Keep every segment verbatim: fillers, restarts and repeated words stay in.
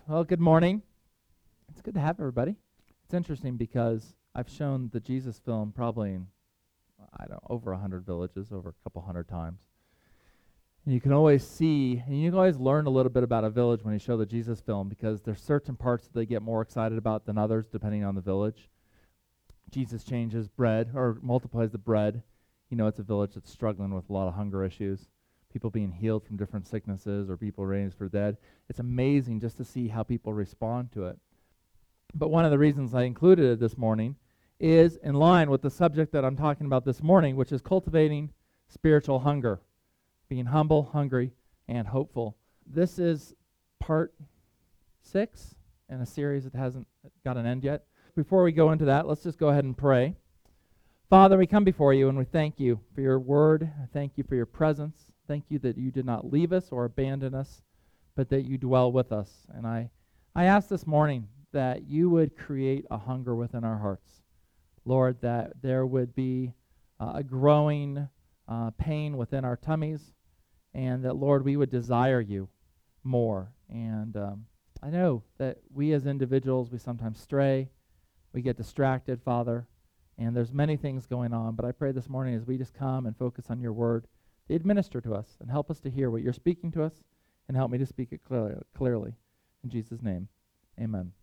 Well, good morning. It's good to have everybody. It's interesting because I've shown the Jesus film probably in, I don't know, over a hundred villages, over a couple hundred times. And you can always see, and you can always learn a little bit about a village when you show the Jesus film because there's certain parts that they get more excited about than others depending on the village. Jesus changes bread or multiplies the bread. You know, it's a village that's struggling with a lot of hunger issues. People being healed from different sicknesses or people raised for dead. It's amazing just to see how people respond to it. But one of the reasons I included it this morning is in line with the subject that I'm talking about this morning, which is cultivating spiritual hunger, being humble, hungry, and hopeful. This is part six in a series that hasn't got an end yet. Before we go into that, let's just go ahead and pray. Father, we come before you and we thank you for your word. I thank you for your presence. Thank you that you did not leave us or abandon us, but that you dwell with us. And I, I ask this morning that you would create a hunger within our hearts. Lord, that there would be uh, a growing uh, pain within our tummies, and that, Lord, we would desire you more. And um, I know that we as individuals, we sometimes stray, we get distracted, Father, and there's many things going on. But I pray this morning as we just come and focus on your word, administer to us and help us to hear what you're speaking to us and help me to speak it clearly. clearly. In Jesus' name, amen.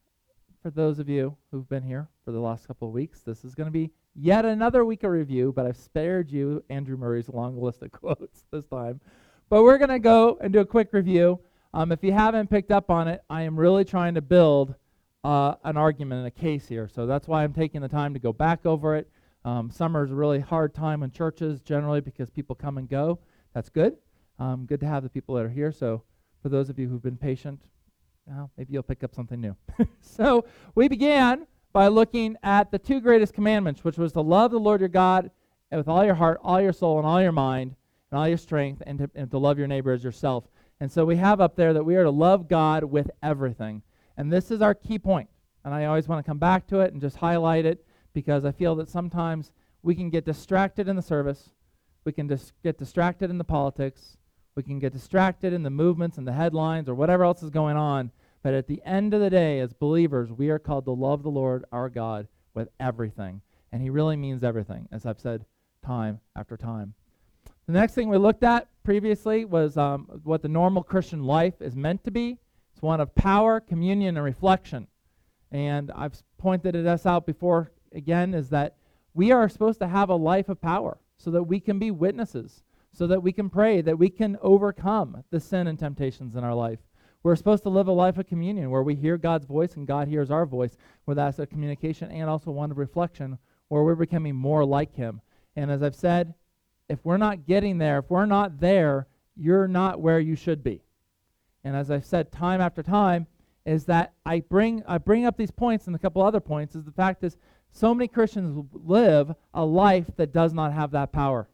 For those of you who've been here for the last couple of weeks, this is going to be yet another week of review, but I've spared you Andrew Murray's long list of quotes this time. But we're going to go and do a quick review. Um, if you haven't picked up on it, I am really trying to build uh, an argument and a case here. So that's why I'm taking the time to go back over it. Um, summer is a really hard time in churches generally because people come and go. That's good. Um, good to have the people that are here. So for those of you who've been patient, well, maybe you'll pick up something new. So we began by looking at the two greatest commandments, which was to love the Lord your God with all your heart, all your soul, and all your mind, and all your strength, and to, and to love your neighbor as yourself. And so we have up there that we are to love God with everything. And this is our key point. And I always want to come back to it and just highlight it, because I feel that sometimes we can get distracted in the service, we can dis- get distracted in the politics, we can get distracted in the movements and the headlines or whatever else is going on, but at the end of the day, as believers, we are called to love the Lord our God with everything, and he really means everything, as I've said time after time. The next thing we looked at previously was um, what the normal Christian life is meant to be. It's one of power, communion, and reflection, and I've pointed this out before. Again, is that we are supposed to have a life of power so that we can be witnesses, so that we can pray, that we can overcome the sin and temptations in our life. We're supposed to live a life of communion where we hear God's voice and God hears our voice, where that's a communication and also one of reflection where we're becoming more like him. And as I've said, if we're not getting there, if we're not there, you're not where you should be. And as I've said time after time, is that I bring I bring up these points and a couple other points, is the fact is so many Christians live a life that does not have that power.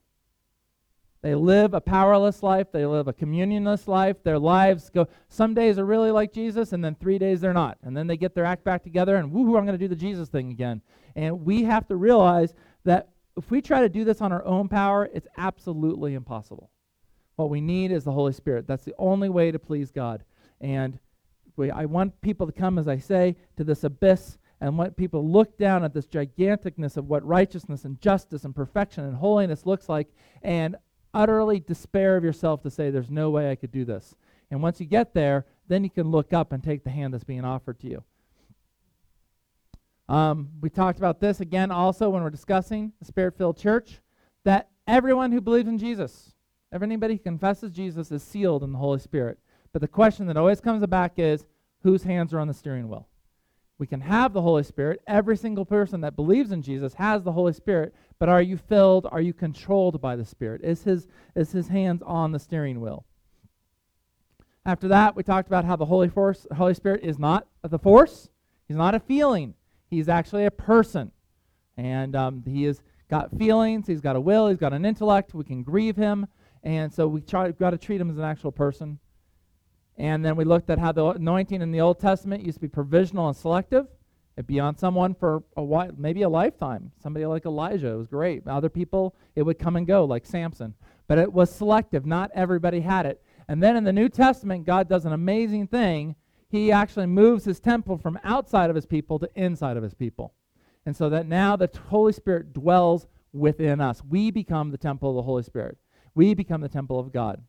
They live a powerless life. They live a communionless life. Their lives go, some days are really like Jesus, and then three days they're not. And then they get their act back together, and woohoo, I'm going to do the Jesus thing again. And we have to realize that if we try to do this on our own power, it's absolutely impossible. What we need is the Holy Spirit. That's the only way to please God. And we, I want people to come, as I say, to this abyss, and want people to look down at this giganticness of what righteousness and justice and perfection and holiness looks like, and utterly despair of yourself to say, there's no way I could do this. And once you get there, then you can look up and take the hand that's being offered to you. Um, we talked about this again also when we're discussing the Spirit-filled church, that everyone who believes in Jesus, everybody who confesses Jesus is sealed in the Holy Spirit. But the question that always comes back is, whose hands are on the steering wheel? We can have the Holy Spirit. Every single person that believes in Jesus has the Holy Spirit, but are you filled? Are you controlled by the Spirit? Is his, is his hands on the steering wheel? After that, we talked about how the Holy, force, Holy Spirit is not the force. He's not a feeling. He's actually a person. And um, he has got feelings. He's got a will. He's got an intellect. We can grieve him. And so we try, we've got to treat him as an actual person. And then we looked at how the anointing in the Old Testament used to be provisional and selective. It'd be on someone for a while, maybe a lifetime. Somebody like Elijah, it was great. Other people, it would come and go, like Samson. But it was selective. Not everybody had it. And then in the New Testament, God does an amazing thing. he actually moves his temple from outside of his people to inside of his people. And so that now the Holy Spirit dwells within us. We become the temple of the Holy Spirit. We become the temple of God.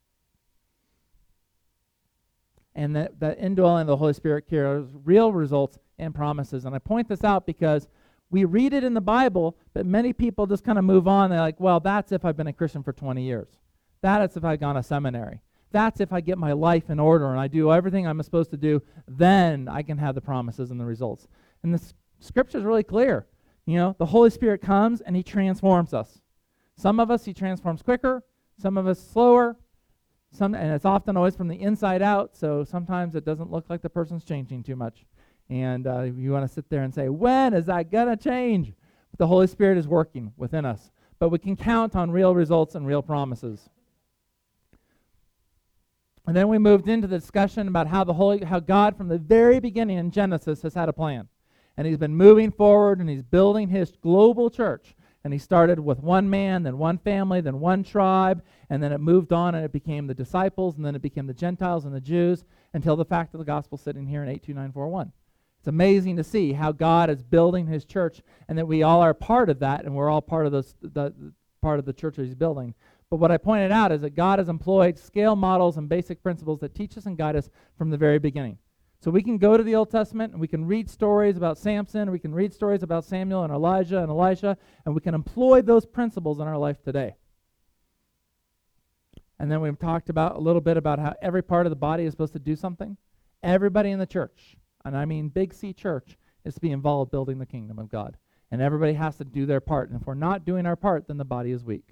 And that, that indwelling of the Holy Spirit carries real results and promises. And I point this out because we read it in the Bible, but many people just kind of move on. They're like, well, that's if I've been a Christian for twenty years. That's if I've gone to seminary. That's if I get my life in order and I do everything I'm supposed to do, then I can have the promises and the results. And the Scripture is really clear. You know, the Holy Spirit comes and he transforms us. Some of us he transforms quicker, some of us slower, some, and it's often always from the inside out, so sometimes it doesn't look like the person's changing too much. And uh, you want to sit there and say, when is that going to change? But the Holy Spirit is working within us. But we can count on real results and real promises. And then we moved into the discussion about how the Holy, how God from the very beginning in Genesis has had a plan. And he's been moving forward and he's building his global church. And he started with one man, then one family, then one tribe, and then it moved on and it became the disciples, and then it became the Gentiles and the Jews, until the fact of the gospel sitting here in eight two nine four one. It's amazing to see how God is building his church, and that we all are part of that, and we're all part of this, the, the part of the church that he's building. But what I pointed out is that God has employed scale models and basic principles that teach us and guide us from the very beginning. So we can go to the Old Testament and we can read stories about Samson, and we can read stories about Samuel and Elijah and Elisha, and we can employ those principles in our life today. And then we've talked about a little bit about how every part of the body is supposed to do something. Everybody in the church, and I mean Big C Church, is to be involved building the kingdom of God. And everybody has to do their part. And if we're not doing our part, then the body is weak.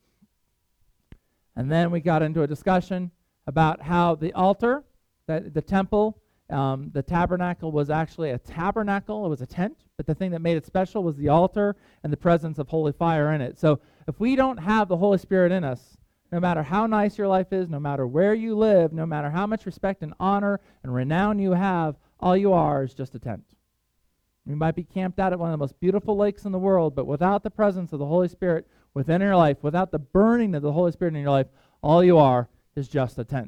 And then we got into a discussion about how the altar, that the temple, um, the tabernacle was actually a tabernacle. It was a tent, but the thing that made it special was the altar and the presence of holy fire in it. So if we don't have the Holy Spirit in us, no matter how nice your life is, no matter where you live, no matter how much respect and honor and renown you have, all you are is just a tent. You might be camped out at one of the most beautiful lakes in the world, but without the presence of the Holy Spirit within your life, without the burning of the Holy Spirit in your life, all you are is just a tent.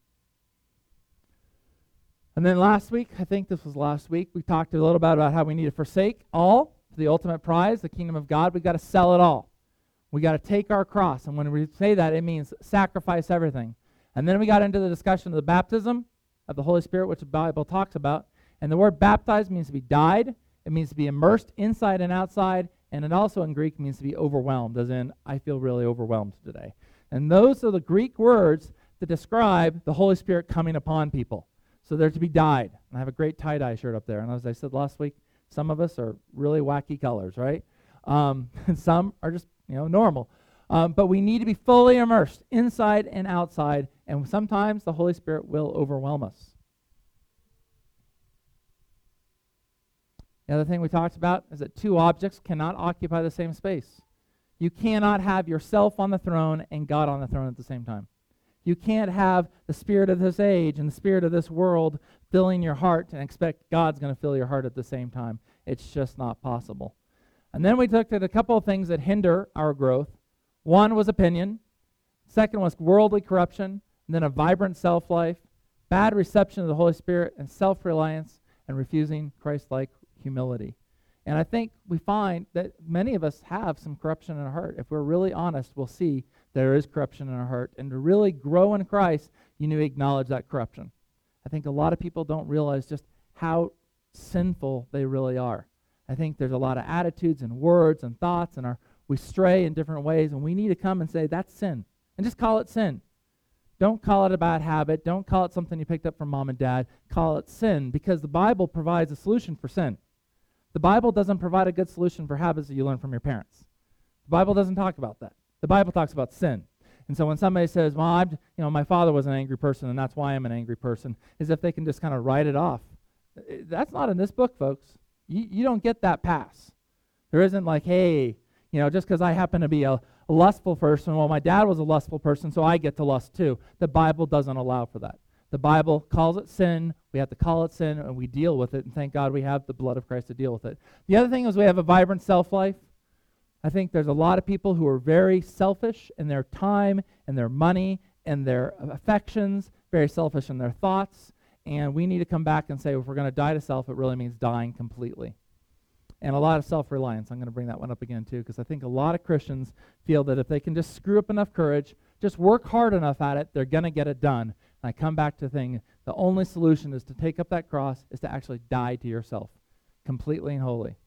And then last week, I think this was last week, we talked a little bit about how we need to forsake all for the ultimate prize, the kingdom of God. We've got to sell it all. We got to take our cross. And when we say that, it means sacrifice everything. And then we got into the discussion of the baptism of the Holy Spirit, which the Bible talks about. And the word baptized means to be dyed. It means to be immersed inside and outside. And it also in Greek means to be overwhelmed, as in, I feel really overwhelmed today. And those are the Greek words that describe the Holy Spirit coming upon people. So they're to be dyed. And I have a great tie-dye shirt up there. And as I said last week, some of us are really wacky colors, right? Um, and some are just, you know, normal. Um, but we need to be fully immersed inside and outside. And sometimes the Holy Spirit will overwhelm us. The other thing we talked about is that two objects cannot occupy the same space. You cannot have yourself on the throne and God on the throne at the same time. You can't have the spirit of this age and the spirit of this world filling your heart and expect God's going to fill your heart at the same time. It's just not possible. And then we looked at a couple of things that hinder our growth. One was opinion. Second was worldly corruption. And then a vibrant self-life, bad reception of the Holy Spirit, and self-reliance, and refusing Christ-like humility. And I think we find that many of us have some corruption in our heart. If we're really honest, we'll see there is corruption in our heart. And to really grow in Christ, you need to acknowledge that corruption. I think a lot of people don't realize just how sinful they really are. I think there's a lot of attitudes and words and thoughts, and our, we stray in different ways, and we need to come and say, that's sin. And just call it sin. Don't call it a bad habit. Don't call it something you picked up from mom and dad. Call it sin, because the Bible provides a solution for sin. The Bible doesn't provide a good solution for habits that you learn from your parents. The Bible doesn't talk about that. The Bible talks about sin. And so when somebody says, well, I'm, you know, my father was an angry person, and that's why I'm an angry person, as if they can just kind of write it off. That's not in this book, folks. You, you don't get that pass. There isn't like, hey, you know, just because I happen to be a, a lustful person, well, my dad was a lustful person, so I get to lust too. The Bible doesn't allow for that. The Bible calls it sin. We have to call it sin, and we deal with it, and thank God we have the blood of Christ to deal with it. The other thing is we have a vibrant self-life. I think there's a lot of people who are very selfish in their time and their money and their affections, very selfish in their thoughts, And we need to come back and say, if we're going to die to self, it really means dying completely. And a lot of self-reliance. I'm going to bring that one up again, too, because I think a lot of Christians feel that if they can just screw up enough courage, just work hard enough at it, they're going to get it done. And I come back to the thing, the only solution is to take up that cross, is to actually die to yourself, completely and wholly.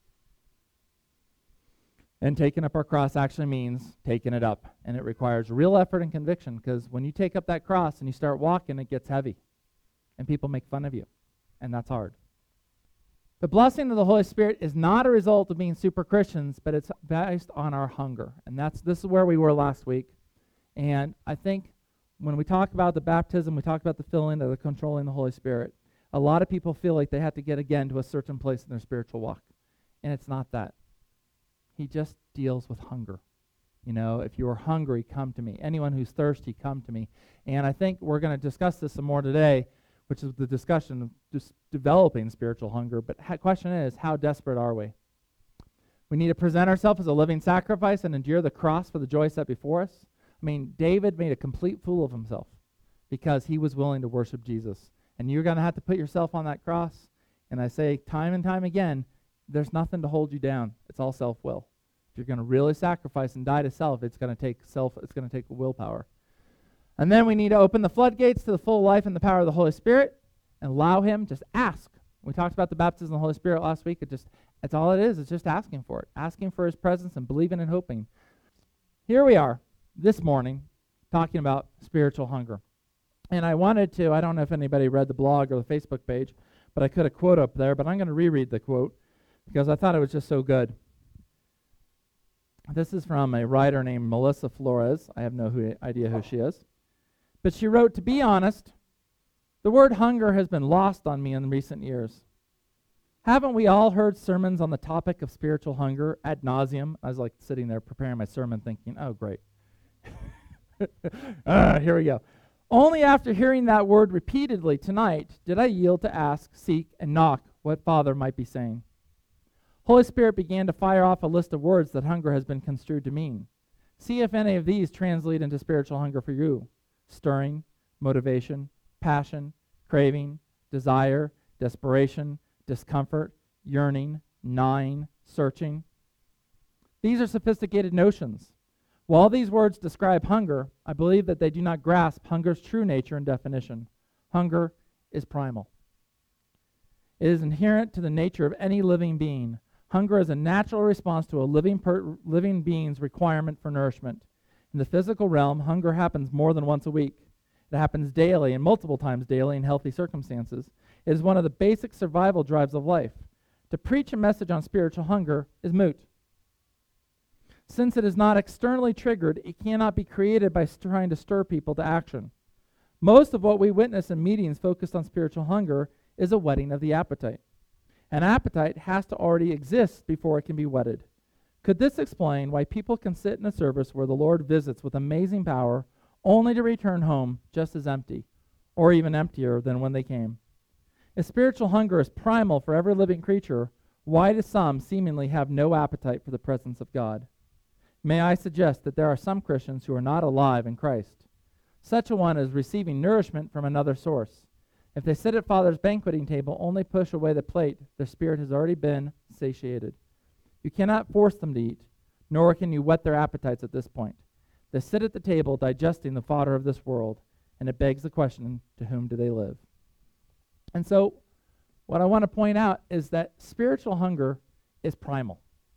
And taking up our cross actually means taking it up. And it requires real effort and conviction, because when you take up that cross and you start walking, it gets heavy. And people make fun of you. And that's hard. The blessing of the Holy Spirit is not a result of being super Christians, but it's based on our hunger. And that's this is where we were last week. And I think when we talk about the baptism, we talk about the filling of the controlling the Holy Spirit. A lot of people feel like they have to get again to a certain place in their spiritual walk. And it's not that. He just deals with hunger. You know, if you are hungry, come to me. Anyone who's thirsty, come to me. And I think we're going to discuss this some more today, which is the discussion of just developing spiritual hunger. But the question is, how desperate are we? We need to present ourselves as a living sacrifice and endure the cross for the joy set before us. I mean, David made a complete fool of himself because he was willing to worship Jesus. And you're going to have to put yourself on that cross. And I say time and time again, there's nothing to hold you down. It's all self-will. If you're going to really sacrifice and die to self, it's going to take self. It's going to take willpower. And then we need to open the floodgates to the full life and the power of the Holy Spirit and allow him, just ask. We talked about the baptism of the Holy Spirit last week. It just, that's all it is. It's just asking for it. Asking for his presence and believing and hoping. Here we are this morning talking about spiritual hunger. And I wanted to, I don't know if anybody read the blog or the Facebook page, but I could have quote up there, but I'm going to reread the quote because I thought it was just so good. This is from a writer named Melissa Flores. I have no who, idea who she is. But she wrote, "To be honest, the word hunger has been lost on me in recent years. Haven't we all heard sermons on the topic of spiritual hunger ad nauseum?" I was like sitting there preparing my sermon thinking, oh, great. uh, here we go. "Only after hearing that word repeatedly tonight did I yield to ask, seek, and knock what Father might be saying. Holy Spirit began to fire off a list of words that hunger has been construed to mean. See if any of these translate into spiritual hunger for you. Stirring, motivation, passion, craving, desire, desperation, discomfort, yearning, gnawing, searching. These are sophisticated notions. While these words describe hunger, I believe that they do not grasp hunger's true nature and definition. Hunger is primal. It is inherent to the nature of any living being. Hunger is a natural response to a living, per- living being's requirement for nourishment. In the physical realm, hunger happens more than once a week. It happens daily and multiple times daily in healthy circumstances. It is one of the basic survival drives of life. To preach a message on spiritual hunger is moot. Since it is not externally triggered, it cannot be created by st- trying to stir people to action. Most of what we witness in meetings focused on spiritual hunger is a whetting of the appetite. An appetite has to already exist before it can be whetted. Could this explain why people can sit in a service where the Lord visits with amazing power only to return home just as empty, or even emptier than when they came? If spiritual hunger is primal for every living creature, why do some seemingly have no appetite for the presence of God? May I suggest that there are some Christians who are not alive in Christ. Such a one is receiving nourishment from another source. If they sit at Father's banqueting table, only push away the plate, their spirit has already been satiated. You cannot force them to eat, nor can you whet their appetites at this point. They sit at the table digesting the fodder of this world, and it begs the question, to whom do they live? And so, what I want to point out is that spiritual hunger is primal.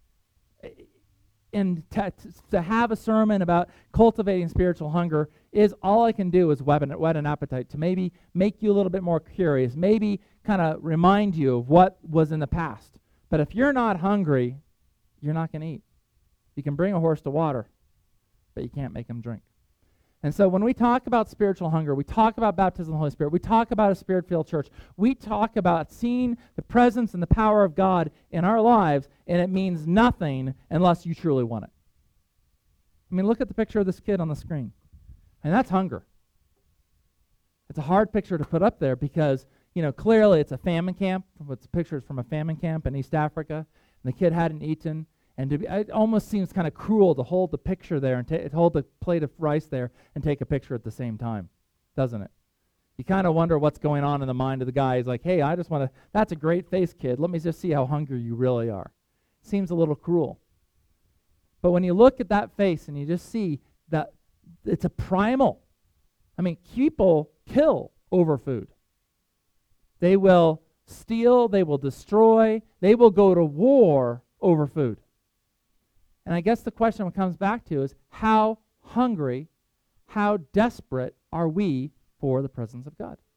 And to, to have a sermon about cultivating spiritual hunger is all I can do is whet an, whet an appetite to maybe make you a little bit more curious, maybe kind of remind you of what was in the past. But if you're not hungry, you're not going to eat. You can bring a horse to water, but you can't make him drink. And so when we talk about spiritual hunger, we talk about baptism of the Holy Spirit, we talk about a spirit-filled church, we talk about seeing the presence and the power of God in our lives, and it means nothing unless you truly want it. I mean, look at the picture of this kid on the screen. And that's hunger. It's a hard picture to put up there because, you know, clearly it's a famine camp. It's pictures from a famine camp in East Africa, and the kid hadn't eaten. And to be, it almost seems kind of cruel to hold the picture there and ta- hold the plate of rice there and take a picture at the same time, doesn't it? You kind of wonder what's going on in the mind of the guy. He's like, hey, I just want to, that's a great face, kid. Let me just see how hungry you really are. Seems a little cruel. But when you look at that face and you just see that it's a primal. I mean, people kill over food. They will steal, they will destroy, they will go to war over food. And I guess the question it comes back to is, how hungry, how desperate are we for the presence of God?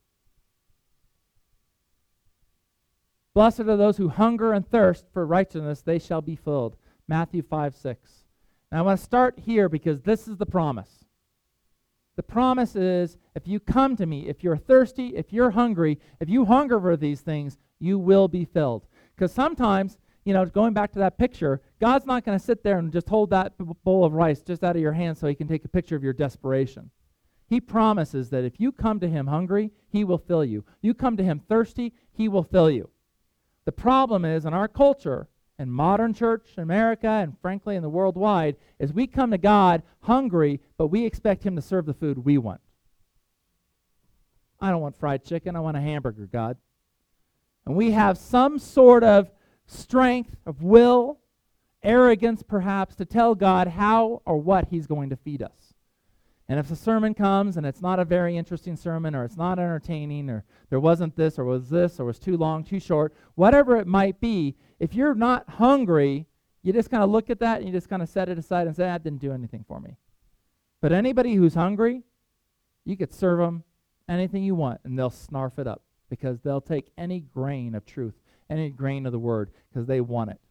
Blessed are those who hunger and thirst for righteousness, they shall be filled. Matthew five six. Now I want to start here because this is the promise. The promise is, if you come to me, if you're thirsty, if you're hungry, if you hunger for these things, you will be filled. Because sometimes, you know, going back to that picture, God's not going to sit there and just hold that bowl of rice just out of your hand so he can take a picture of your desperation. He promises that if you come to him hungry, he will fill you. You come to him thirsty, he will fill you. The problem is, in our culture, in modern church, in America, and frankly in the worldwide, is we come to God hungry, but we expect him to serve the food we want. I don't want fried chicken, I want a hamburger, God. And we have some sort of strength of will, arrogance perhaps, to tell God how or what he's going to feed us. And if a sermon comes and it's not a very interesting sermon, or it's not entertaining, or there wasn't this, or was this, or was too long, too short, whatever it might be, if you're not hungry, you just kind of look at that and you just kind of set it aside and say, that didn't do anything for me. But anybody who's hungry, you could serve them anything you want, and they'll snarf it up, because they'll take any grain of truth, any grain of the word, because they want it.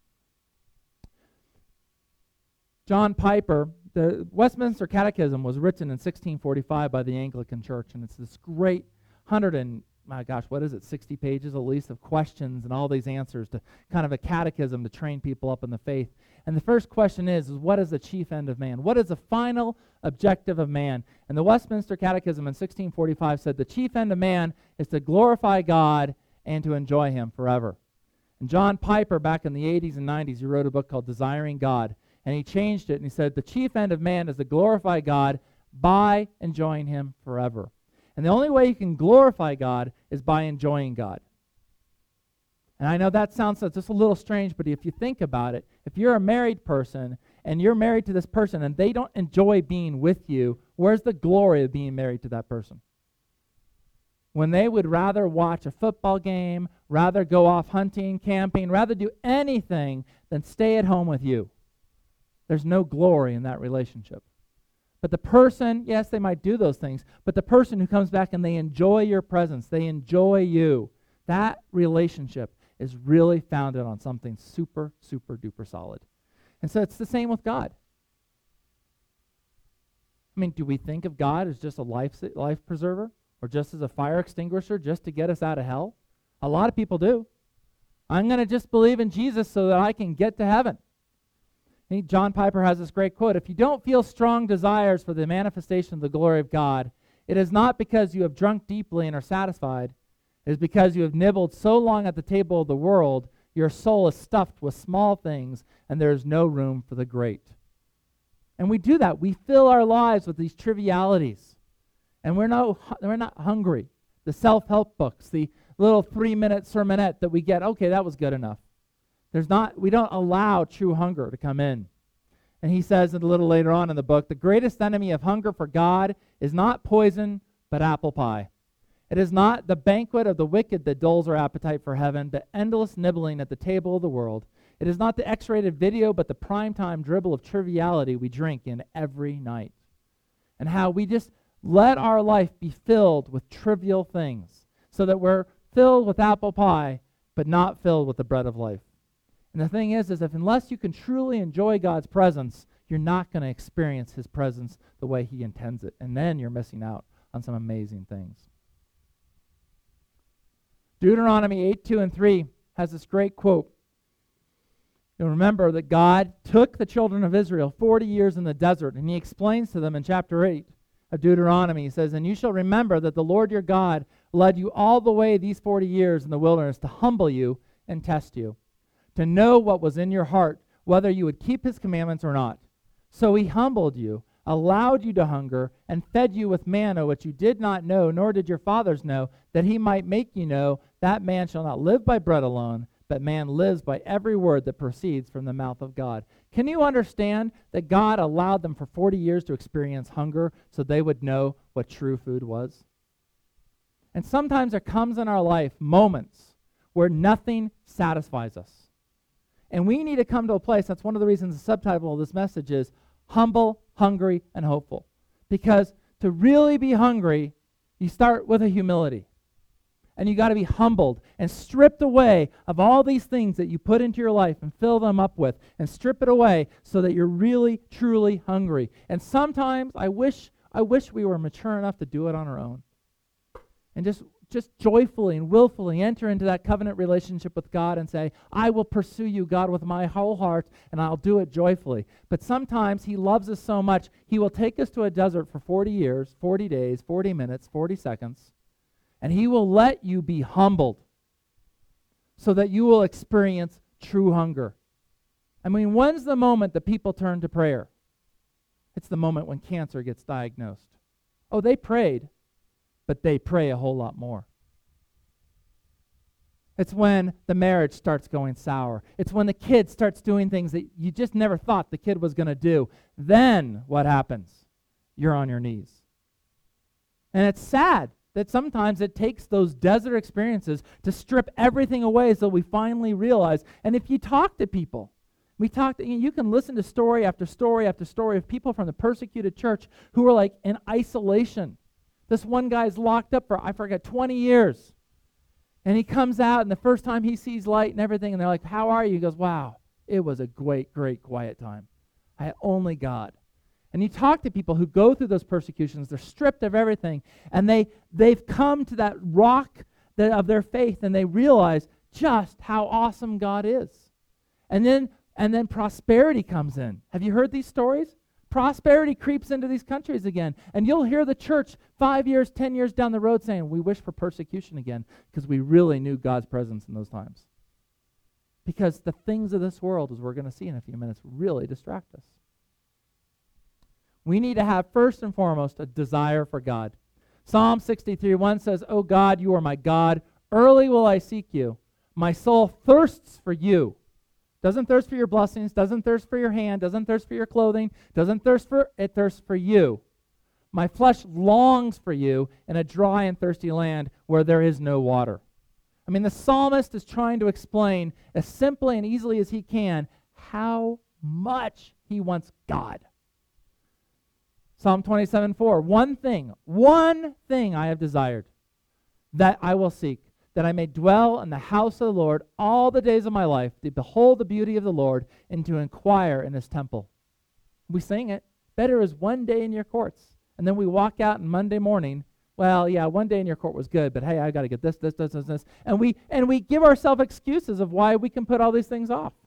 John Piper, the Westminster Catechism was written in sixteen forty-five by the Anglican Church, and it's this great hundred and, my gosh, what is it, sixty pages at least of questions and all these answers, to kind of a catechism to train people up in the faith. And the first question is, is what is the chief end of man? What is the final objective of man? And the Westminster Catechism in sixteen forty-five said the chief end of man is to glorify God and to enjoy him forever. And John Piper, back in the eighties and nineties, he wrote a book called Desiring God. And he changed it, and he said, the chief end of man is to glorify God by enjoying him forever. And the only way you can glorify God is by enjoying God. And I know that sounds just a little strange, but if you think about it, if you're a married person, and you're married to this person, and they don't enjoy being with you, where's the glory of being married to that person? When they would rather watch a football game, rather go off hunting, camping, rather do anything than stay at home with you. There's no glory in that relationship. But the person, yes, they might do those things, but the person who comes back and they enjoy your presence, they enjoy you, that relationship is really founded on something super, super duper solid. And so it's the same with God. I mean, do we think of God as just a life, life preserver, or just as a fire extinguisher just to get us out of hell? A lot of people do. I'm going to just believe in Jesus so that I can get to heaven. John Piper has this great quote, if you don't feel strong desires for the manifestation of the glory of God, it is not because you have drunk deeply and are satisfied. It is because you have nibbled so long at the table of the world, your soul is stuffed with small things, and there is no room for the great. And we do that. We fill our lives with these trivialities, and we're not, we're not hungry. The self-help books, the little three-minute sermonette that we get, okay, that was good enough. There's not, we don't allow true hunger to come in. And he says a little later on in the book, the greatest enemy of hunger for God is not poison, but apple pie. It is not the banquet of the wicked that dulls our appetite for heaven, the endless nibbling at the table of the world. It is not the X-rated video, but the primetime dribble of triviality we drink in every night. And how we just let our life be filled with trivial things, so that we're filled with apple pie, but not filled with the bread of life. And the thing is, is if unless you can truly enjoy God's presence, you're not going to experience his presence the way he intends it. And then you're missing out on some amazing things. Deuteronomy eight, two, and three has this great quote. You'll remember that God took the children of Israel forty years in the desert, and he explains to them in chapter eight of Deuteronomy, he says, and you shall remember that the Lord your God led you all the way these forty years in the wilderness to humble you and test you, to know what was in your heart, whether you would keep his commandments or not. So he humbled you, allowed you to hunger, and fed you with manna which you did not know, nor did your fathers know, that he might make you know that man shall not live by bread alone, but man lives by every word that proceeds from the mouth of God. Can you understand that God allowed them for forty years to experience hunger so they would know what true food was? And sometimes there comes in our life moments where nothing satisfies us. And we need to come to a place, that's one of the reasons the subtitle of this message is Humble, Hungry, and Hopeful. Because to really be hungry, you start with a humility. And you got to be humbled and stripped away of all these things that you put into your life and fill them up with, and strip it away so that you're really, truly hungry. And sometimes I wish I wish we were mature enough to do it on our own. And just, just joyfully and willfully enter into that covenant relationship with God and say, I will pursue you, God, with my whole heart, and I'll do it joyfully. But sometimes he loves us so much, he will take us to a desert for forty years, forty days, forty minutes, forty seconds, and he will let you be humbled so that you will experience true hunger. I mean, when's the moment that people turn to prayer? It's the moment when cancer gets diagnosed. Oh, they prayed, but they pray a whole lot more. It's when the marriage starts going sour. It's when the kid starts doing things that you just never thought the kid was going to do. Then what happens? You're on your knees. And it's sad that sometimes it takes those desert experiences to strip everything away so we finally realize. And if you talk to people, we talk to, you can listen to story after story after story of people from the persecuted church who are like in isolation. This one guy's locked up for, I forget, twenty years. And he comes out, and the first time he sees light and everything, and they're like, how are you? He goes, wow, it was a great, great quiet time. I had only God. And you talk to people who go through those persecutions, they're stripped of everything, and they, they've come to that rock that, of their faith, and they realize just how awesome God is. And then, and then prosperity comes in. Have you heard these stories? Prosperity creeps into these countries again. And you'll hear the church five years, ten years down the road saying, we wish for persecution again because we really knew God's presence in those times. Because the things of this world, as we're going to see in a few minutes, really distract us. We need to have, first and foremost, a desire for God. Psalm sixty-three one says, O God, you are my God. Early will I seek you. My soul thirsts for you. Doesn't thirst for your blessings, doesn't thirst for your hand, doesn't thirst for your clothing, doesn't thirst for, it thirsts for you. My flesh longs for you in a dry and thirsty land where there is no water. I mean, the psalmist is trying to explain as simply and easily as he can how much he wants God. Psalm twenty-seven four, one thing, one thing I have desired, that I will seek, that I may dwell in the house of the Lord all the days of my life, to behold the beauty of the Lord, and to inquire in his temple. We sing it, better is one day in your courts. And then we walk out on Monday morning, well, yeah, one day in your court was good, but hey, I got to get this, this, this, this, this. And we, and we give ourselves excuses of why we can put all these things off.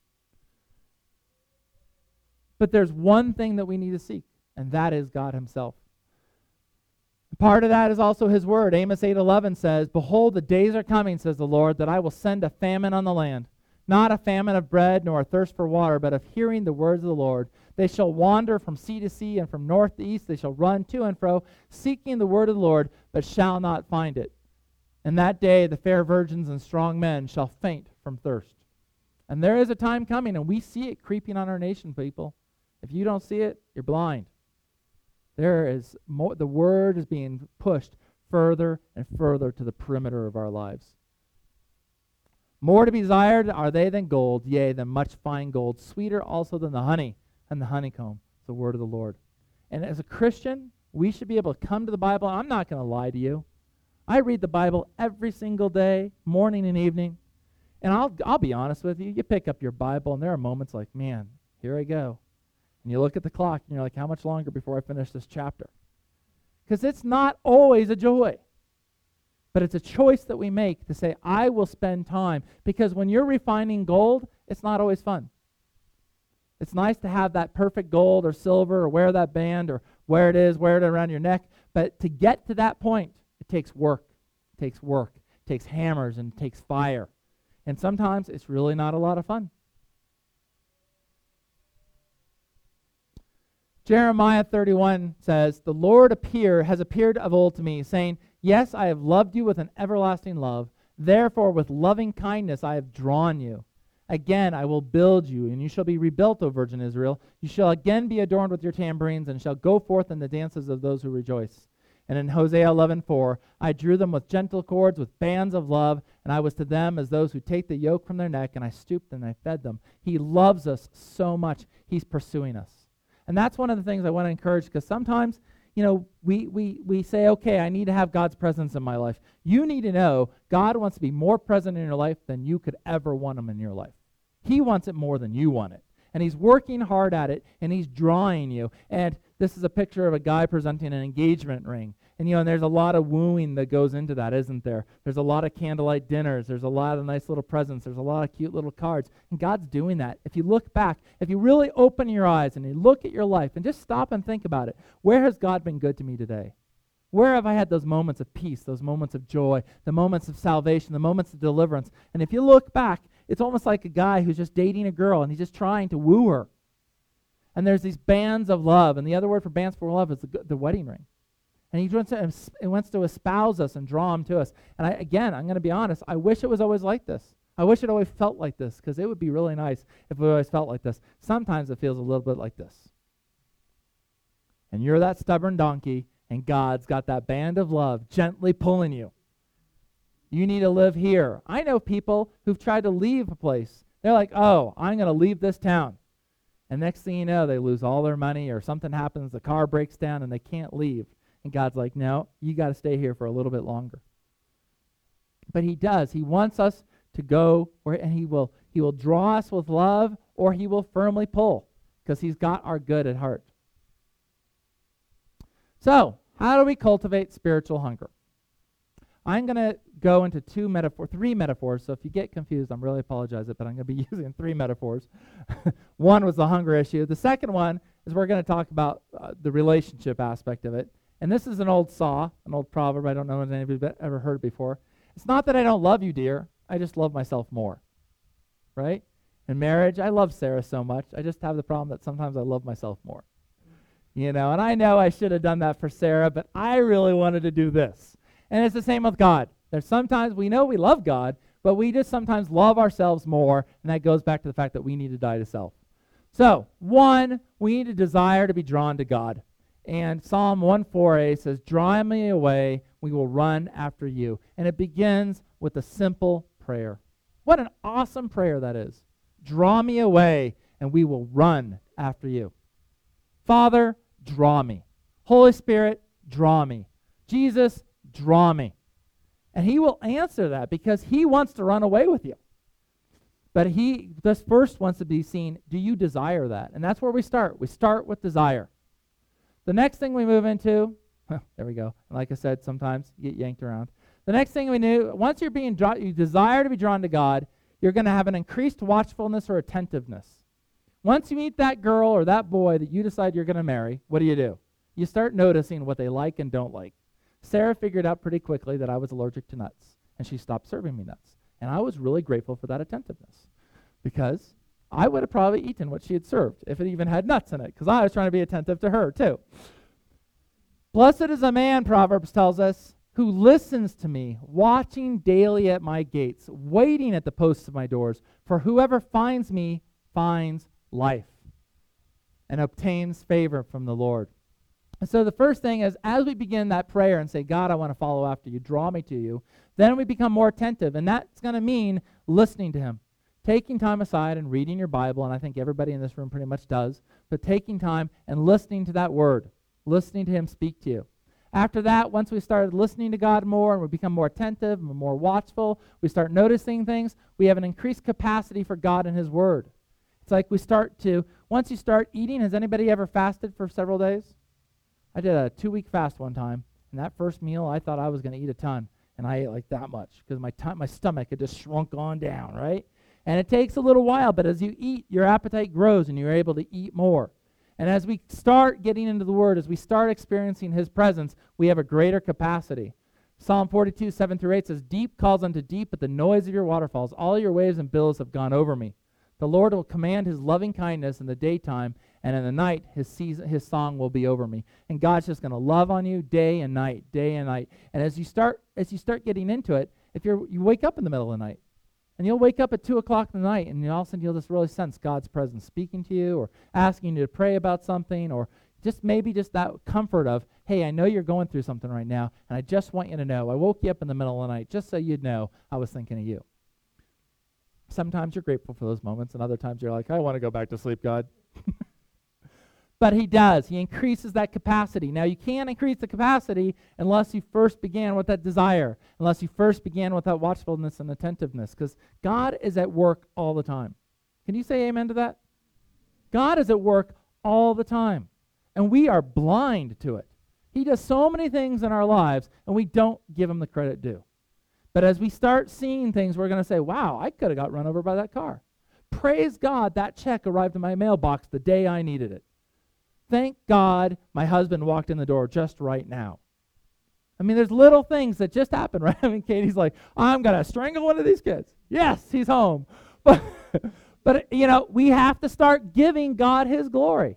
But there's one thing that we need to seek, and that is God himself. Part of that is also his word. Amos eight eleven says, behold, the days are coming, says the Lord, that I will send a famine on the land, not a famine of bread nor a thirst for water, but of hearing the words of the Lord. They shall wander from sea to sea, and from north to east they shall run to and fro, seeking the word of the Lord, but shall not find it. And that day the fair virgins and strong men shall faint from thirst. And there is a time coming, and we see it creeping on our nation, people. If you don't see it, you're blind. There is more, the word is being pushed further and further to the perimeter of our lives. More to be desired are they than gold, yea, than much fine gold, sweeter also than the honey and the honeycomb, the word of the Lord. And as a Christian, we should be able to come to the Bible. I'm not going to lie to you. I read the Bible every single day, morning and evening. And I'll I'll be honest with you. You pick up your Bible, and there are moments like, man, here I go. And you look at the clock, and you're like, how much longer before I finish this chapter? Because it's not always a joy. But it's a choice that we make to say, I will spend time. Because when you're refining gold, it's not always fun. It's nice to have that perfect gold or silver or wear that band or where it is, wear it around your neck. But to get to that point, it takes work. It takes work. It takes hammers and it takes fire. And sometimes it's really not a lot of fun. Jeremiah thirty-one says, the Lord appear has appeared of old to me, saying, yes, I have loved you with an everlasting love. Therefore, with loving kindness I have drawn you. Again, I will build you, and you shall be rebuilt, O Virgin Israel. You shall again be adorned with your tambourines, and shall go forth in the dances of those who rejoice. And in Hosea eleven four, I drew them with gentle cords, with bands of love, and I was to them as those who take the yoke from their neck, and I stooped and I fed them. He loves us so much. He's pursuing us. And that's one of the things I want to encourage, because sometimes, you know, we, we, we say, okay, I need to have God's presence in my life. You need to know God wants to be more present in your life than you could ever want him in your life. He wants it more than you want it. And he's working hard at it, and he's drawing you. And this is a picture of a guy presenting an engagement ring. And, you know, and there's a lot of wooing that goes into that, isn't there? There's a lot of candlelight dinners. There's a lot of nice little presents. There's a lot of cute little cards. And God's doing that. If you look back, if you really open your eyes and you look at your life and just stop and think about it, where has God been good to me today? Where have I had those moments of peace, those moments of joy, the moments of salvation, the moments of deliverance? And if you look back, it's almost like a guy who's just dating a girl and he's just trying to woo her. And there's these bands of love. And the other word for bands for love is the, the wedding ring. And he wants, to, he wants to espouse us and draw them to us. And I, again, I'm going to be honest, I wish it was always like this. I wish it always felt like this, because it would be really nice if it always felt like this. Sometimes it feels a little bit like this. And you're that stubborn donkey, and God's got that band of love gently pulling you. You need to live here. I know people who've tried to leave a place. They're like, oh, I'm going to leave this town. And next thing you know, they lose all their money, or something happens, the car breaks down, and they can't leave. And God's like, no, you got to stay here for a little bit longer. But he does. He wants us to go where, and he will he will draw us with love, or he will firmly pull, because he's got our good at heart. So, how do we cultivate spiritual hunger? I'm going to go into two metaphor, three metaphors. So if you get confused, I'm really apologize, but I'm going to be using three metaphors. One was the hunger issue. The second one is we're going to talk about uh, the relationship aspect of it. And this is an old saw, an old proverb. I don't know if anybody's ever heard it before. It's not that I don't love you, dear. I just love myself more, right? In marriage, I love Sarah so much. I just have the problem that sometimes I love myself more. You know, and I know I should have done that for Sarah, but I really wanted to do this. And it's the same with God. There's sometimes we know we love God, but we just sometimes love ourselves more, and that goes back to the fact that we need to die to self. So, one, we need a desire to be drawn to God. And Psalm one four a says, draw me away, we will run after you. And it begins with a simple prayer. What an awesome prayer that is. Draw me away, and we will run after you. Father, draw me. Holy Spirit, draw me. Jesus, draw me. And he will answer that because he wants to run away with you. But he, this first wants to be seen, do you desire that? And that's where we start. We start with desire. The next thing we move into, there we go. Like I said, sometimes you get yanked around. The next thing we knew, once you're being drawn, you desire to be drawn to God, you're going to have an increased watchfulness or attentiveness. Once you meet that girl or that boy that you decide you're going to marry, what do you do? You start noticing what they like and don't like. Sarah figured out pretty quickly that I was allergic to nuts, and she stopped serving me nuts. And I was really grateful for that attentiveness, because I would have probably eaten what she had served if it even had nuts in it, because I was trying to be attentive to her too. Blessed is a man, Proverbs tells us, who listens to me, watching daily at my gates, waiting at the posts of my doors. For whoever finds me finds life and obtains favor from the Lord. And so the first thing is, as we begin that prayer and say, God, I want to follow after you, draw me to you, then we become more attentive, and that's going to mean listening to him. Taking time aside and reading your Bible, and I think everybody in this room pretty much does, but taking time and listening to that word, listening to him speak to you. After that, once we started listening to God more and we become more attentive and more watchful, we start noticing things, we have an increased capacity for God and his word. It's like we start to, once you start eating, has anybody ever fasted for several days? I did a two-week fast one time, and that first meal, I thought I was going to eat a ton, and I ate like that much because my, t- my stomach had just shrunk on down, right? And it takes a little while, but as you eat, your appetite grows and you're able to eat more. And as we start getting into the Word, as we start experiencing his presence, we have a greater capacity. Psalm forty-two, seven through eight says, deep calls unto deep at the noise of your waterfalls. All your waves and billows have gone over me. The Lord will command his loving kindness in the daytime, And in the night, his season, his song will be over me. And God's just going to love on you day and night, day and night. And as you start, as you start getting into it, if you're, you wake up in the middle of the night, and you'll wake up at two o'clock in the night, and all of a sudden you'll just really sense God's presence speaking to you, or asking you to pray about something, or just maybe just that comfort of, hey, I know you're going through something right now, and I just want you to know, I woke you up in the middle of the night just so you'd know I was thinking of you. Sometimes you're grateful for those moments, and other times you're like, I want to go back to sleep, God. But he does. He increases that capacity. Now, you can't increase the capacity unless you first began with that desire, unless you first began with that watchfulness and attentiveness, because God is at work all the time. Can you say amen to that? God is at work all the time, and we are blind to it. He does so many things in our lives, and we don't give him the credit due. But as we start seeing things, we're going to say, wow, I could have got run over by that car. Praise God, that check arrived in my mailbox the day I needed it. Thank God my husband walked in the door just right now. I mean, there's little things that just happen, right? I mean, Katie's like, I'm going to strangle one of these kids. Yes, he's home. But, but, you know, we have to start giving God his glory.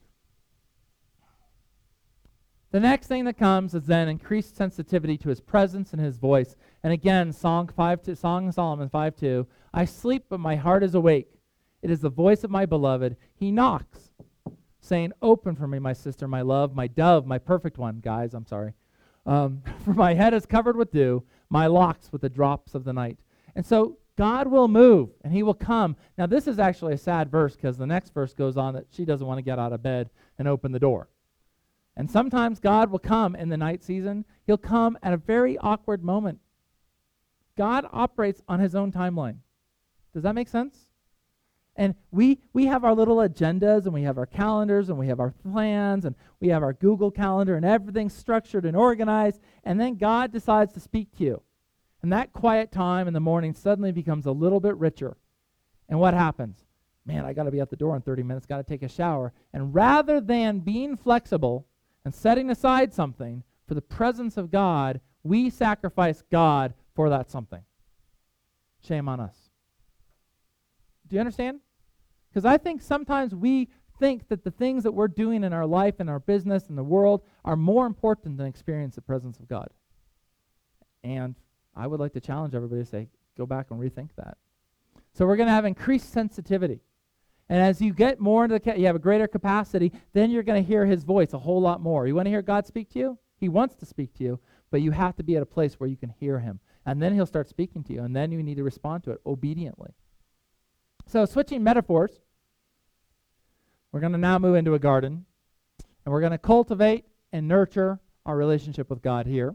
The next thing that comes is then increased sensitivity to his presence and his voice. And again, Song five two, Song of Solomon five two, I sleep, but my heart is awake. It is the voice of my beloved. He knocks, saying, open for me, my sister, my love, my dove, my perfect one. Guys, I'm sorry. Um, for my head is covered with dew, my locks with the drops of the night. And so God will move, and he will come. Now, this is actually a sad verse, because the next verse goes on that she doesn't want to get out of bed and open the door. And sometimes God will come in the night season. He'll come at a very awkward moment. God operates on his own timeline. Does that make sense? And we we have our little agendas, and we have our calendars, and we have our plans, and we have our Google Calendar, and everything's structured and organized, and then God decides to speak to you. And that quiet time in the morning suddenly becomes a little bit richer. And what happens? Man, I got to be at the door in thirty minutes, got to take a shower. And rather than being flexible and setting aside something for the presence of God, we sacrifice God for that something. Shame on us. Do you understand? Because I think sometimes we think that the things that we're doing in our life, in our business, in the world, are more important than experience the presence of God. And I would like to challenge everybody to say, go back and rethink that. So we're going to have increased sensitivity. And as you get more into the, ca- you have a greater capacity, then you're going to hear his voice a whole lot more. You want to hear God speak to you? He wants to speak to you, but you have to be at a place where you can hear him. And then he'll start speaking to you, and then you need to respond to it obediently. So switching metaphors, we're going to now move into a garden, and we're going to cultivate and nurture our relationship with God here.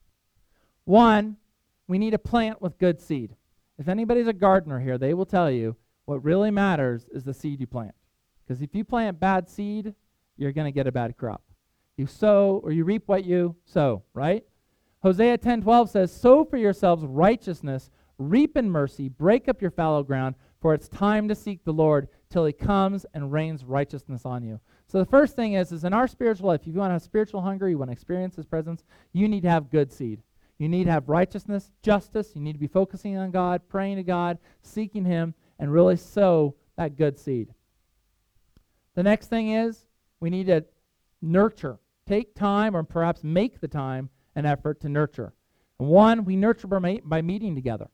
One, we need a plant with good seed. If anybody's a gardener here, they will tell you what really matters is the seed you plant. Because if you plant bad seed, you're going to get a bad crop. You sow or you reap what you sow, right? Hosea ten twelve says, sow for yourselves righteousness, reap in mercy, break up your fallow ground, for it's time to seek the Lord till he comes and rains righteousness on you. So the first thing is, is in our spiritual life, if you want to have spiritual hunger, you want to experience his presence, you need to have good seed. You need to have righteousness, justice. You need to be focusing on God, praying to God, seeking him, and really sow that good seed. The next thing is we need to nurture. Take time, or perhaps make the time and effort to nurture. And one, we nurture by, by meeting together.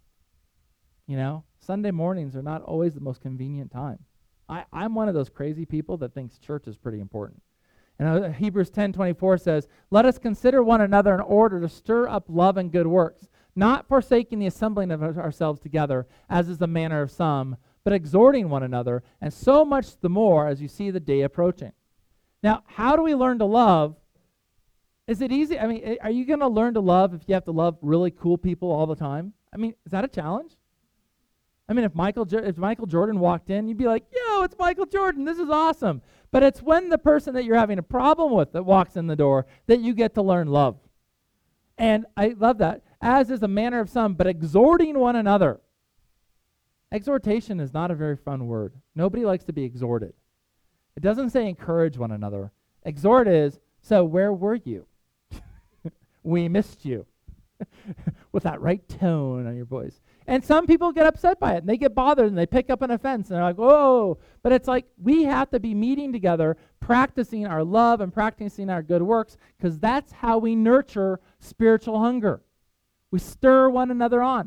You know, Sunday mornings are not always the most convenient time. I, I'm one of those crazy people that thinks church is pretty important. And uh, Hebrews ten twenty-four says, let us consider one another in order to stir up love and good works, not forsaking the assembling of ourselves together, as is the manner of some, but exhorting one another, and so much the more as you see the day approaching. Now, how do we learn to love? Is it easy? I mean, are you going to learn to love if you have to love really cool people all the time? I mean, is that a challenge? I mean, if Michael if Michael Jordan walked in, you'd be like, yo, it's Michael Jordan. This is awesome. But it's when the person that you're having a problem with that walks in the door that you get to learn love. And I love that. As is a manner of some, but exhorting one another. Exhortation is not a very fun word. Nobody likes to be exhorted. It doesn't say encourage one another. Exhort is, so where were you? We missed you. with that right tone on your voice. And some people get upset by it, and they get bothered, and they pick up an offense, and they're like, whoa. But it's like we have to be meeting together, practicing our love and practicing our good works, because that's how we nurture spiritual hunger. We stir one another on.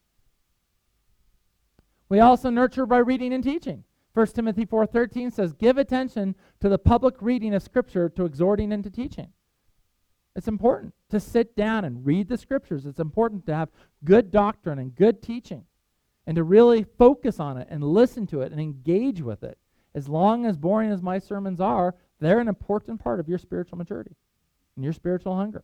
We also nurture by reading and teaching. First Timothy four thirteen says, give attention to the public reading of Scripture, to exhorting and to teaching. It's important to sit down and read the Scriptures. It's important to have good doctrine and good teaching and to really focus on it and listen to it and engage with it. As long as boring as my sermons are, they're an important part of your spiritual maturity and your spiritual hunger.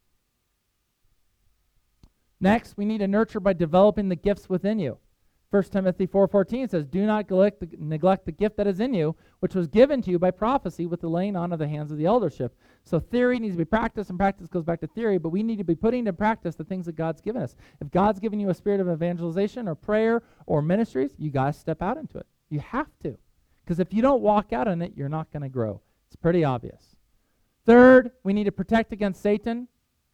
Next, we need to nurture by developing the gifts within you. First Timothy four fourteen says, do not neglect the, neglect the gift that is in you, which was given to you by prophecy with the laying on of the hands of the eldership. So theory needs to be practiced, and practice goes back to theory, but we need to be putting into practice the things that God's given us. If God's given you a spirit of evangelization or prayer or ministries, you got to step out into it. You have to. Because if you don't walk out in it, you're not going to grow. It's pretty obvious. Third, we need to protect against Satan.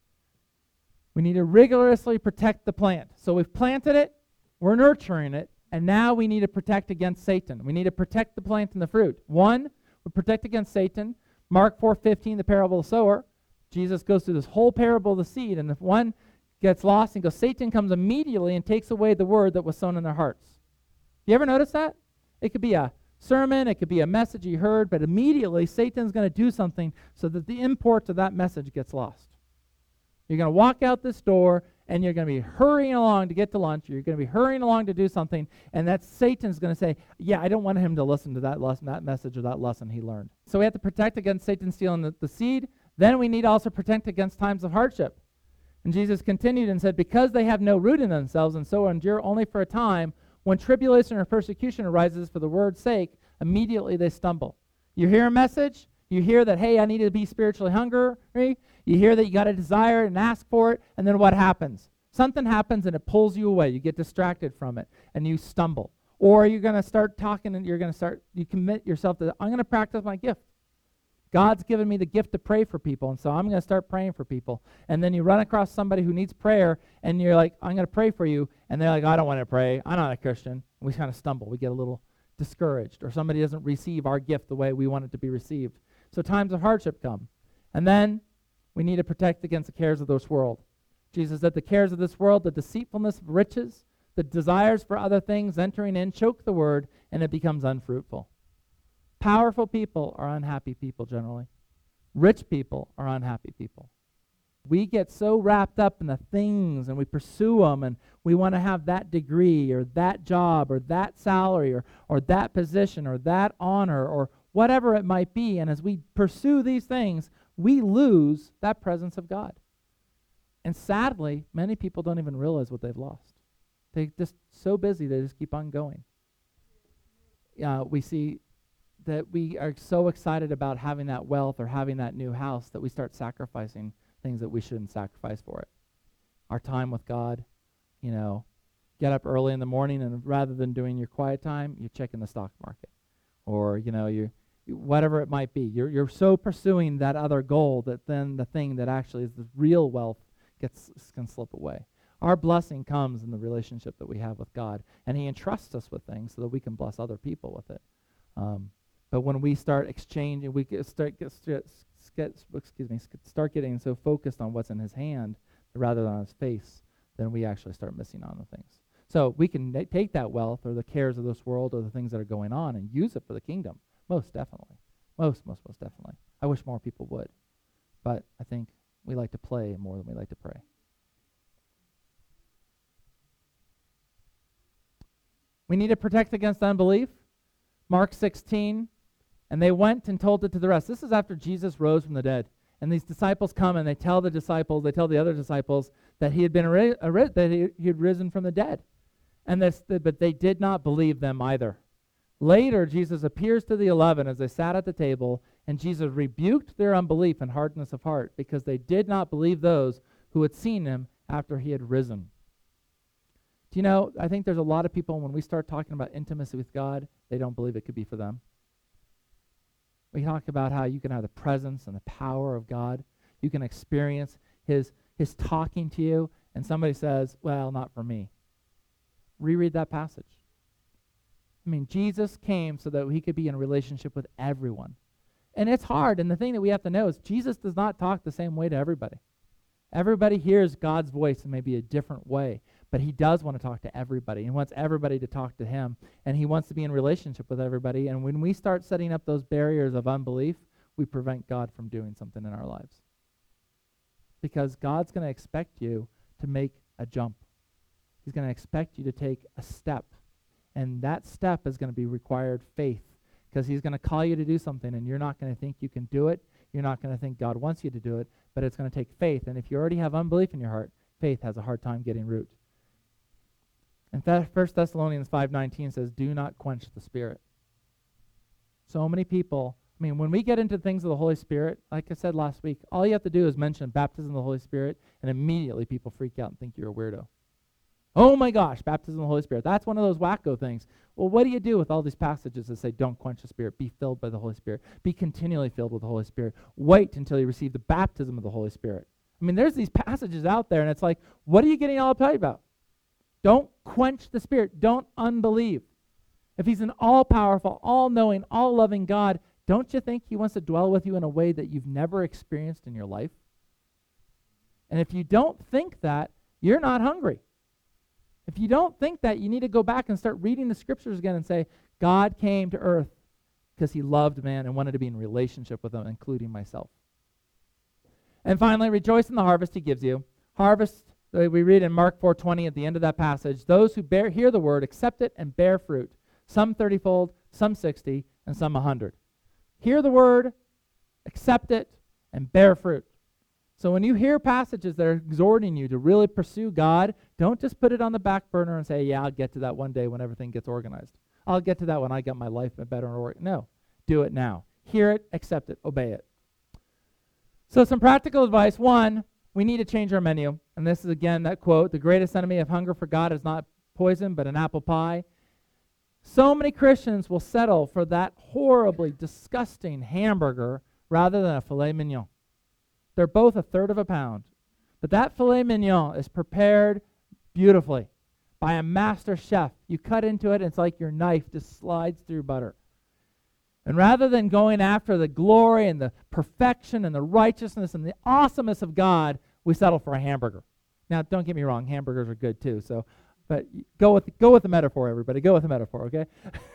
We need to rigorously protect the plant. So we've planted it, we're nurturing it, and now we need to protect against Satan. We need to protect the plant and the fruit. One, we protect against Satan. Mark four fifteen, the parable of the sower. Jesus goes through this whole parable of the seed, and if one gets lost and goes, Satan comes immediately and takes away the word that was sown in their hearts. You ever notice that? It could be a sermon, it could be a message you heard, but immediately Satan's going to do something so that the import of that message gets lost. You're going to walk out this door, and you're going to be hurrying along to get to lunch. You're going to be hurrying along to do something, and that Satan's going to say, yeah, I don't want him to listen to that lesson, that message or that lesson he learned. So we have to protect against Satan stealing the, the seed. Then we need to also protect against times of hardship. And Jesus continued and said, because they have no root in themselves and so endure only for a time, when tribulation or persecution arises for the word's sake, immediately they stumble. You hear a message, you hear that, hey, I need to be spiritually hungry. You hear that you got a desire and ask for it, and then what happens? Something happens and it pulls you away. You get distracted from it, and you stumble. Or you're going to start talking, and you're going to start, you commit yourself to, I'm going to practice my gift. God's given me the gift to pray for people, and so I'm going to start praying for people. And then you run across somebody who needs prayer, and you're like, I'm going to pray for you. And they're like, I don't want to pray. I'm not a Christian. And we kind of stumble. We get a little discouraged, or somebody doesn't receive our gift the way we want it to be received. So times of hardship come. And then we need to protect against the cares of this world. Jesus said, the cares of this world, the deceitfulness of riches, the desires for other things entering in, choke the word, and it becomes unfruitful. Powerful people are unhappy people generally. Rich people are unhappy people. We get so wrapped up in the things, and we pursue them, and we want to have that degree or that job or that salary or, or that position or that honor or whatever it might be. And as we pursue these things, we lose that presence of God. And sadly, many people don't even realize what they've lost. They're just so busy, they just keep on going. Uh, we see that we are so excited about having that wealth or having that new house that we start sacrificing things that we shouldn't sacrifice for it. Our time with God, you know, get up early in the morning, and rather than doing your quiet time, you're checking the stock market. Or, you know, you're whatever it might be. You're you're so pursuing that other goal that then the thing that actually is the real wealth gets can slip away. Our blessing comes in the relationship that we have with God, and He entrusts us with things so that we can bless other people with it. Um, but when we start exchanging, we get, start get, get, get excuse me start getting so focused on what's in His hand rather than on His face, then we actually start missing on the things. So we can na- take that wealth or the cares of this world or the things that are going on and use it for the kingdom. Most definitely. Most, most, most definitely. I wish more people would. But I think we like to play more than we like to pray. We need to protect against unbelief. Mark sixteen, and they went and told it to the rest. This is after Jesus rose from the dead. And these disciples come and they tell the disciples, they tell the other disciples that he had been ri- that he, he had risen from the dead. And this, but they did not believe them either. Later, Jesus appears to the eleven as they sat at the table, and Jesus rebuked their unbelief and hardness of heart because they did not believe those who had seen him after he had risen. Do you know, I think there's a lot of people, when we start talking about intimacy with God, they don't believe it could be for them. We talk about how you can have the presence and the power of God. You can experience his, his talking to you, and somebody says, well, not for me, reread that passage. I mean, Jesus came so that he could be in a relationship with everyone. And it's hard, and the thing that we have to know is Jesus does not talk the same way to everybody. Everybody hears God's voice in maybe a different way, but he does want to talk to everybody. He wants everybody to talk to him, and he wants to be in relationship with everybody. And when we start setting up those barriers of unbelief, we prevent God from doing something in our lives. Because God's going to expect you to make a jump. He's going to expect you to take a step. And that step is going to be required faith, because he's going to call you to do something, and you're not going to think you can do it. You're not going to think God wants you to do it, but it's going to take faith. And if you already have unbelief in your heart, faith has a hard time getting root. And First Thessalonians five nineteen says, do not quench the Spirit. So many people, I mean, when we get into things of the Holy Spirit, like I said last week, all you have to do is mention baptism of the Holy Spirit, and immediately people freak out and think you're a weirdo. Oh my gosh, baptism of the Holy Spirit. That's one of those wacko things. Well, what do you do with all these passages that say don't quench the Spirit, be filled by the Holy Spirit, be continually filled with the Holy Spirit, wait until you receive the baptism of the Holy Spirit? I mean, there's these passages out there, and it's like, what are you getting all uptight about? Don't quench the Spirit. Don't unbelieve. If he's an all-powerful, all-knowing, all-loving God, don't you think he wants to dwell with you in a way that you've never experienced in your life? And if you don't think that, you're not hungry. If you don't think that, you need to go back and start reading the scriptures again and say, God came to earth because he loved man and wanted to be in relationship with them, including myself. And finally, rejoice in the harvest he gives you. Harvest, uh, we read in Mark four twenty at the end of that passage, those who bear, hear the word, accept it, and bear fruit, some thirty-fold, some sixty, and some one hundred. Hear the word, accept it, and bear fruit. So when you hear passages that are exhorting you to really pursue God, don't just put it on the back burner and say, yeah, I'll get to that one day when everything gets organized. I'll get to that when I get my life better in order. No, do it now. Hear it, accept it, obey it. So some practical advice. One, we need to change our menu. And this is, again, that quote, the greatest enemy of hunger for God is not poison, but an apple pie. So many Christians will settle for that horribly disgusting hamburger rather than a filet mignon. They're both a third of a pound. But that filet mignon is prepared beautifully by a master chef. You cut into it, and it's like your knife just slides through butter. And rather than going after the glory and the perfection and the righteousness and the awesomeness of God, we settle for a hamburger. Now, don't get me wrong, hamburgers are good too. So, but go with go with the metaphor, everybody. Go with the metaphor, okay?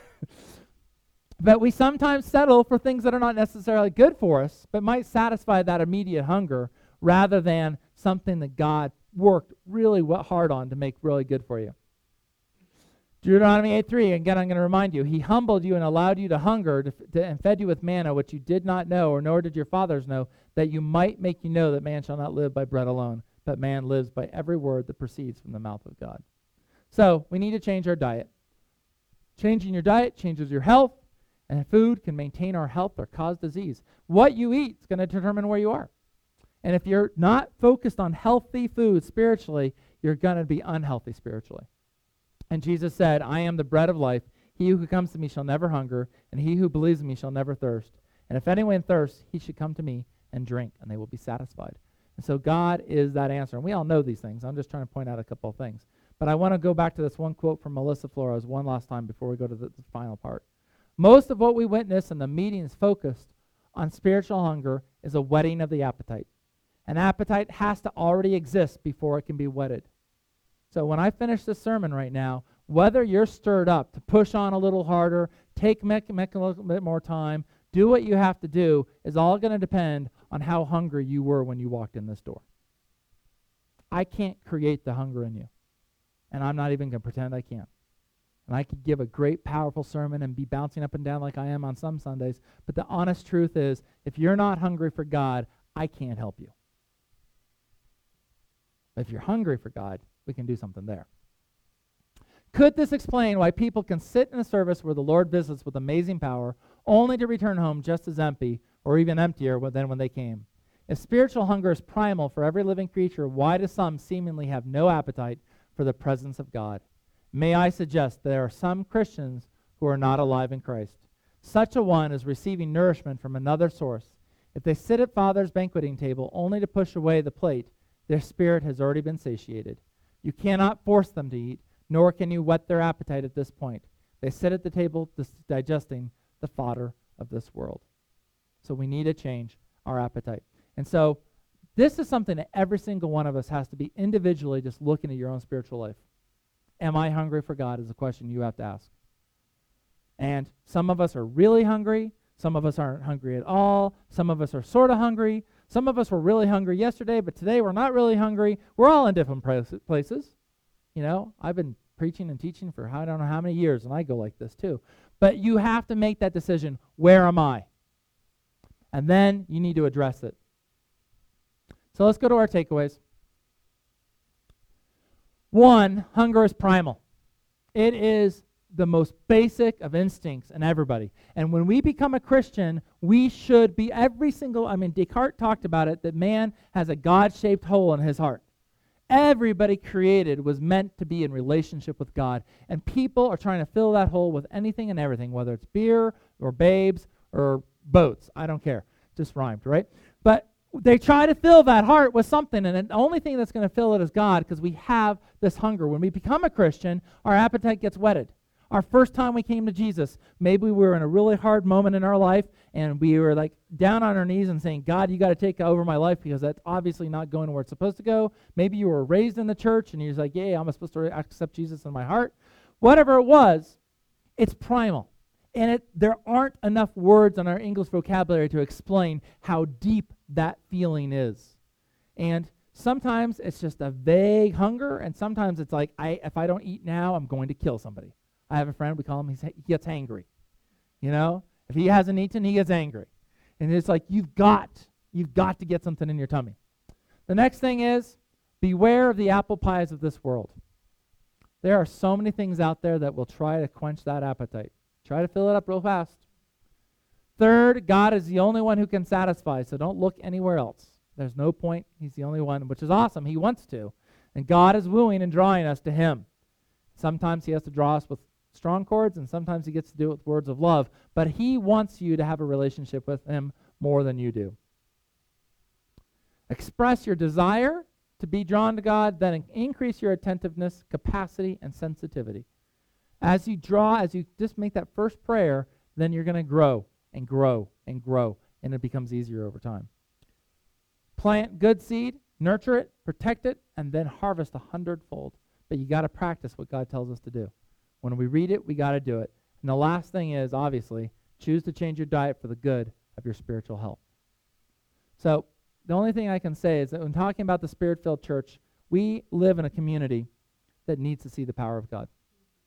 But we sometimes settle for things that are not necessarily good for us, but might satisfy that immediate hunger rather than something that God worked really hard on to make really good for you. Deuteronomy eight three, again, I'm going to remind you, he humbled you and allowed you to hunger to, to, and fed you with manna, which you did not know, or nor did your fathers know, that you might make you know that man shall not live by bread alone, but man lives by every word that proceeds from the mouth of God. So we need to change our diet. Changing your diet changes your health, and food can maintain our health or cause disease. What you eat is going to determine where you are. And if you're not focused on healthy food spiritually, you're going to be unhealthy spiritually. And Jesus said, I am the bread of life. He who comes to me shall never hunger, and he who believes in me shall never thirst. And if anyone thirsts, he should come to me and drink, and they will be satisfied. And so God is that answer. And we all know these things. I'm just trying to point out a couple of things. But I want to go back to this one quote from Melissa Flores one last time before we go to the, the final part. Most of what we witness in the meetings focused on spiritual hunger is a whetting of the appetite. An appetite has to already exist before it can be whetted. So when I finish this sermon right now, whether you're stirred up to push on a little harder, take make, make a little bit more time, do what you have to do, is all going to depend on how hungry you were when you walked in this door. I can't create the hunger in you, and I'm not even going to pretend I can. And I could give a great, powerful sermon and be bouncing up and down like I am on some Sundays, but the honest truth is, if you're not hungry for God, I can't help you. But if you're hungry for God, we can do something there. Could this explain why people can sit in a service where the Lord visits with amazing power, only to return home just as empty, or even emptier than when they came? If spiritual hunger is primal for every living creature, why do some seemingly have no appetite for the presence of God? May I suggest there are some Christians who are not alive in Christ. Such a one is receiving nourishment from another source. If they sit at Father's banqueting table only to push away the plate, Their spirit has already been satiated. You cannot force them to eat, nor can you whet their appetite at this point. They sit at the table dis- digesting the fodder of this world. So we need to change our appetite. And so this is something that every single one of us has to be individually just looking at your own spiritual life. Am I hungry for God is a question you have to ask. And some of us are really hungry. Some of us aren't hungry at all. Some of us are sort of hungry. Some of us were really hungry yesterday, but today we're not really hungry. We're all in different places. You know, I've been preaching and teaching for I don't know how many years, and I go like this too. But you have to make that decision. Where am I? And then you need to address it. So let's go to our takeaways. One, hunger is primal. It is the most basic of instincts in everybody. And when we become a Christian, we should be every single, I mean, Descartes talked about it, that man has a God-shaped hole in his heart. Everybody created was meant to be in relationship with God. And people are trying to fill that hole with anything and everything, whether it's beer or babes or boats. I don't care. Just rhymed, right? But they try to fill that heart with something, and the only thing that's going to fill it is God, because we have this hunger. When we become a Christian, our appetite gets whetted. Our first time we came to Jesus, maybe we were in a really hard moment in our life, and we were like down on our knees and saying, God, you got to take over my life because that's obviously not going where it's supposed to go. Maybe you were raised in the church, and you're like, yeah, I'm supposed to accept Jesus in my heart. Whatever it was, it's primal. And it, there aren't enough words in our English vocabulary to explain how deep that feeling is. And sometimes it's just a vague hunger, and sometimes it's like, I, if I don't eat now, I'm going to kill somebody. I have a friend, we call him, he's, he gets angry. You know? If he hasn't eaten, he gets angry. And it's like, you've got, you've got to get something in your tummy. The next thing is, beware of the apple pies of this world. There are so many things out there that will try to quench that appetite. Try to fill it up real fast. Third, God is the only one who can satisfy, so don't look anywhere else. There's no point. He's the only one, which is awesome. He wants to. And God is wooing and drawing us to him. Sometimes he has to draw us with strong chords, and sometimes he gets to do it with words of love. But he wants you to have a relationship with him more than you do. Express your desire to be drawn to God, then increase your attentiveness, capacity, and sensitivity. As you draw, as you just make that first prayer, then you're going to grow and grow and grow, and it becomes easier over time. Plant good seed, nurture it, protect it, and then harvest a hundredfold. But you got to practice what God tells us to do. When we read it, we got to do it. And the last thing is, obviously, choose to change your diet for the good of your spiritual health. So the only thing I can say is that when talking about the Spirit-filled church, we live in a community that needs to see the power of God.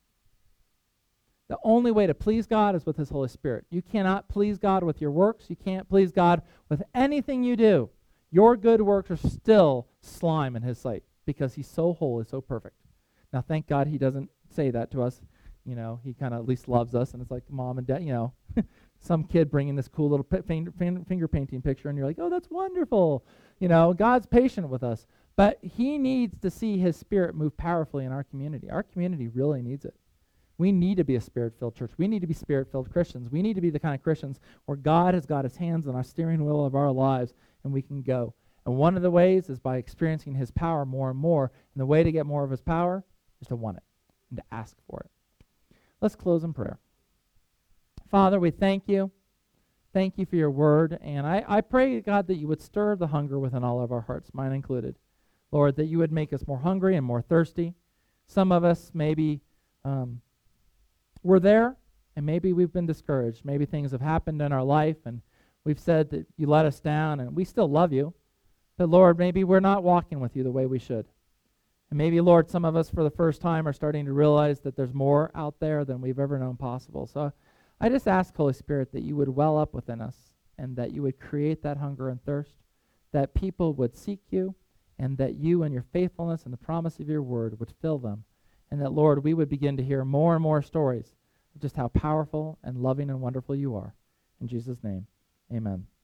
The only way to please God is with his Holy Spirit. You cannot please God with your works. You can't please God with anything you do. Your good works are still slime in his sight because he's so holy, so perfect. Now, thank God he doesn't say that to us. You know, he kind of at least loves us, and it's like mom and dad, you know, some kid bringing this cool little p- finger, finger painting picture, and you're like, oh, that's wonderful. You know, God's patient with us. But he needs to see his Spirit move powerfully in our community. Our community really needs it. We need to be a Spirit-filled church. We need to be Spirit-filled Christians. We need to be the kind of Christians where God has got his hands on our steering wheel of our lives, and we can go. And one of the ways is by experiencing his power more and more. And the way to get more of his power is to want it and to ask for it. Let's close in prayer. Father, we thank you. Thank you for your word. And I, I pray, God, that you would stir the hunger within all of our hearts, mine included. Lord, that you would make us more hungry and more thirsty. Some of us maybe um, we're there, and maybe we've been discouraged. Maybe things have happened in our life, and we've said that you let us down, and we still love you. But, Lord, maybe we're not walking with you the way we should. And maybe, Lord, some of us for the first time are starting to realize that there's more out there than we've ever known possible. So I just ask, Holy Spirit, that you would well up within us and that you would create that hunger and thirst, that people would seek you, and that you and your faithfulness and the promise of your word would fill them. And that, Lord, we would begin to hear more and more stories of just how powerful and loving and wonderful you are. In Jesus' name, amen.